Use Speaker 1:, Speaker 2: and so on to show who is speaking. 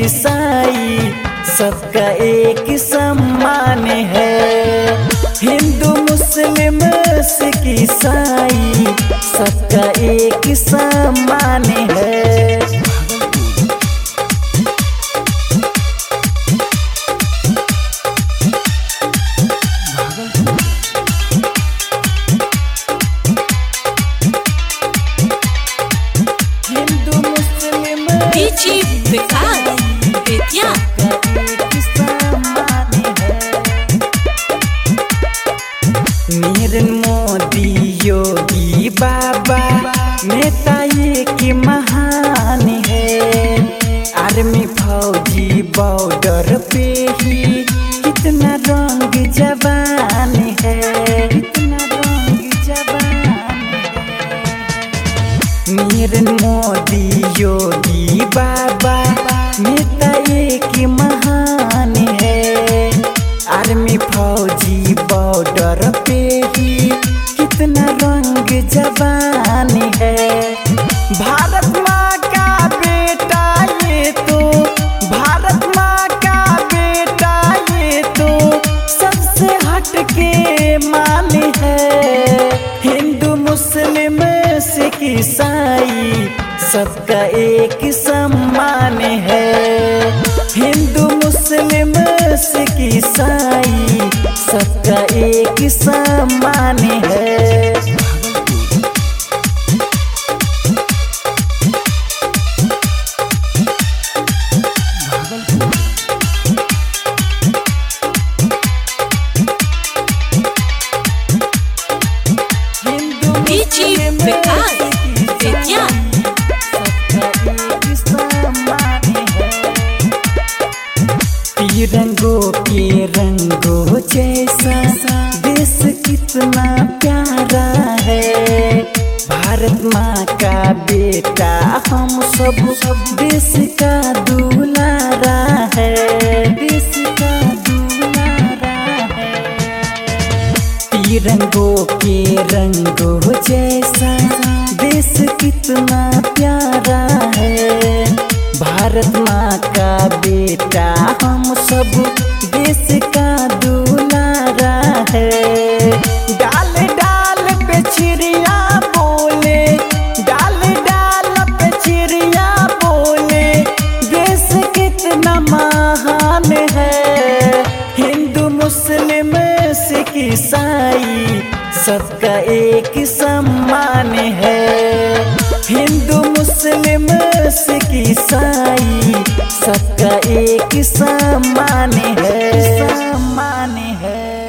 Speaker 1: ईसाई सबका एक सम्मान है। हिंदू मुस्लिम सिख ईसाई सबका एक सम्मान है। नरेंद्र मोदी योगी बाबा नेता एक महान है। आर्मी फौजी बॉर्डर पे ही कितना रंग जवान है, कितना रंग जवान है। नरेंद्र मोदी योगी बाबा नेता एक महान है। आर्मी फौजी बॉर्डर पे ही कितना रंग जवान है। भारत माँ का बेटा ये तो, भारत माँ का बेटा ये तो सबसे हटके मान है। हिंदू मुस्लिम सिख ईसाई सबका एक सम्मान है। हिंदू मुस्लिम सिख ईसाई सबका एक सम्मान है। तिरंगों के रंगों जैसा देश कितना प्यारा है। भारत माँ का बेटा हम सब देश का दुलारा है, देश का दुलारा है। तिरंगों के रंगों जैसा देश कितना प्यारा है। भारत माँ का बेटा हम सब देश का दुलारा है। डाल डाल पे चिड़िया बोले, डाल डाल पे चिड़िया बोले देश कितना महान है। हिंदू मुस्लिम सिख ईसाई सबका एक सम्मान है। हिंदू मुस्लिम सिख ईसाई सबका एक सम्मान है, सम्मान है।